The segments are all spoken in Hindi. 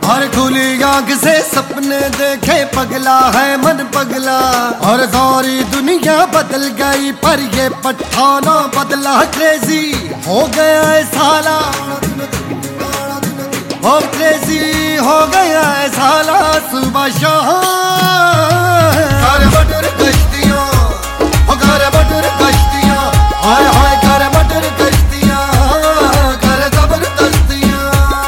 हर खुली आंख से सपने देखे पगला है मन पगला। और सारी दुनिया बदल गई पर ये पठाना बदला। क्रेजी हो गया है साला, ओ क्रेजी हो गया है साला सुबह शाम। घर मटर कश्तियाँ, ओ घर मटर कश्तियाँ, हाय हाय घर मटर कश्तियाँ, घर जबरदस्तियाँ।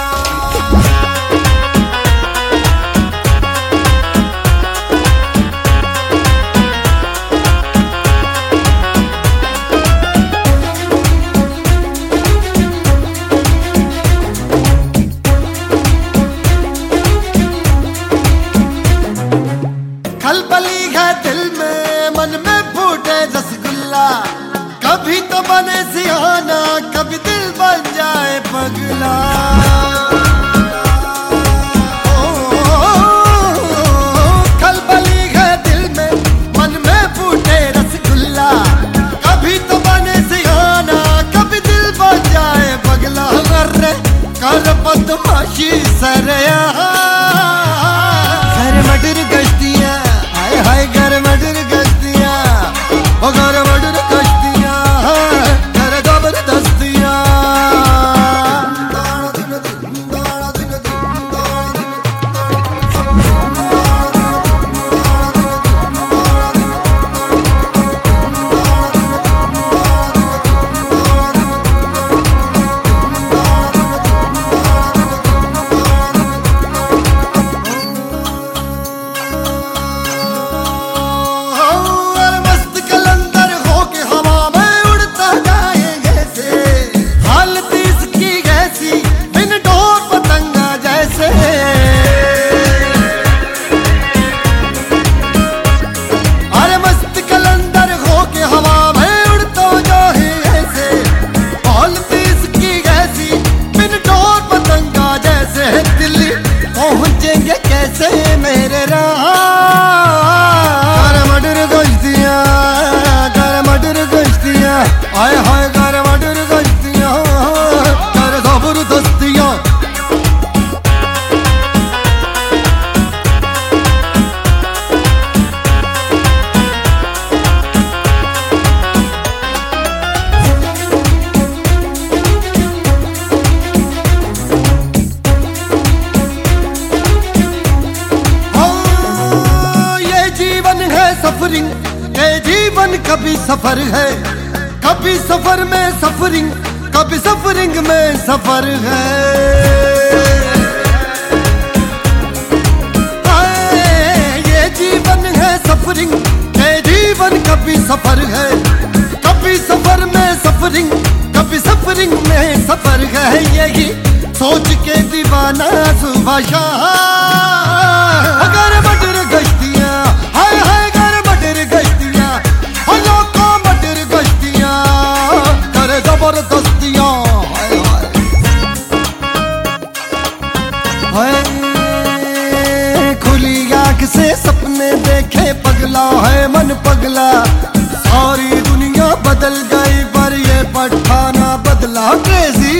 खलबली है दिल में मन में फूटे रसगुल्ला। कभी तो बने सियाना कभी दिल बन जाए पगला। खलबली है दिल में मन में फूटे रसगुल्ला। कभी तो बने सियाना कभी दिल बन जाए पगला। कर बदमाशी सरया घर मटर गश्तियाँ, हाय हाय घर मटर गश्तियाँ, ओ घर मटर गश्तियाँ, घर जबरदस्तियाँ। मेरे राह घर मटर गश्तियाँ, घर मटर गश्तियाँ, आय हाय घर मटर गश्तियाँ, घर जबरदस्तियाँ। सफरिंग ये जीवन कभी सफर है, कभी सफर में सफरिंग, कभी सफरिंग में सफर है। ये जीवन है सफरिंग, ये जीवन कभी सफर है, कभी सफर में सफरिंग, कभी सफरिंग में सफर है। यही सोच के दीवाना सुबह शाम घर मटर गश्तियाँ, हाय हाय जबरदस्तियाँ। खुली आँख से सपने देखे पगला है मन पगला। सारी दुनिया बदल गई पर ये पठाना बदला। क्रेजी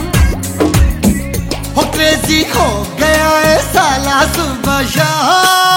हो क्रेजी हो गया है साला सुबह शाम।